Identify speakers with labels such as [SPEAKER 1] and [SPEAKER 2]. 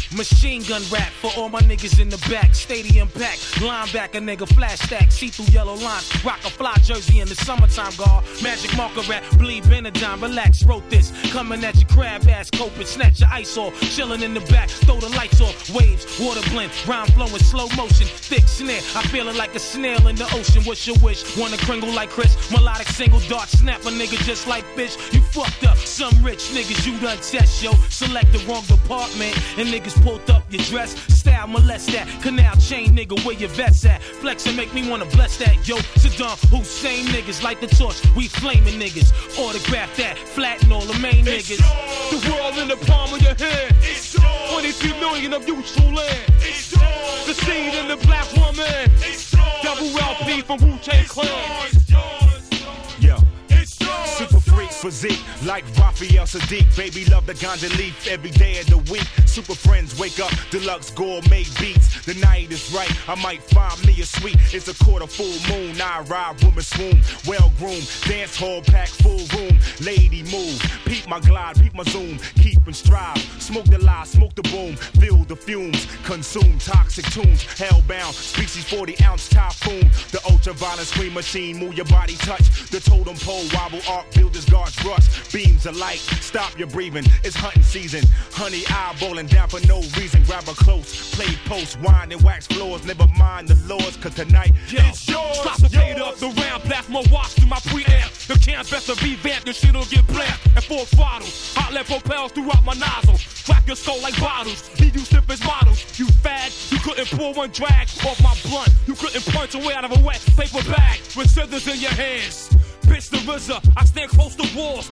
[SPEAKER 1] Machine gun rap for all my niggas in the back. Stadium pack, linebacker nigga, flash stack, see-through yellow lines. Rock a fly jersey in the summertime, guard. Magic marker rap, bleed Benadine, relax, wrote this. Coming at your crab ass, coping, snatch your ice off. Chilling in the back, throw the lights off. Waves, water blend, rhyme flowing, slow motion. Thick snare, I feelin' like a snail in the ocean. What's your wish? Wanna kringle like Chris? Melodic single dart, snap a nigga just like bitch. You fucked up, some rich niggas you done test, yo. Select the wrong department, and niggas pulled up your dress. Style molest that, canal chain nigga, where your vets at? Flex and make me wanna bless that, yo. Saddam Hussein niggas, light the torch, we flaming niggas. Autograph that, flatten all the main niggas.
[SPEAKER 2] The world in the palm of your hand. 23 million of useful land. The seed in the black woman. Double LP from Wu-Tang Clan.
[SPEAKER 3] Yo. Super freak physique like Raphael Sadiq. Baby love the ganja leaf every day of the week. Super friends wake up, deluxe gourmet beats. The night is right, I might find me a suite. It's a quarter full moon, I ride, woman swoon. Well groomed, dance hall pack, full room. Lady move, peep my glide, peep my zoom. Keep and strive, smoke the lie, smoke the boom. Feel the fumes, consume toxic tunes. Hellbound, species 40-ounce typhoon. The ultraviolet screen machine, move your body touch. The totem pole wobble, arc builders guards rush. Beams of light, stop your breathing. It's hunting season. Honey eyeballing down for no reason. Grab her close, play post, wine and wax floors. Never mind the laws, cause tonight
[SPEAKER 2] it's yours. Stop the fade up, the round blast my watch through my preamp. The can't best to revamp, the shit'll get black. At full throttle, hot lead propels throughout my nozzle. Crack your skull like bottles, leave you stiff as models. You fad, you couldn't pull one drag off my blunt. You couldn't punch away out of a wet paper bag with scissors in your hands. Bitch the RZA, I stand close to walls.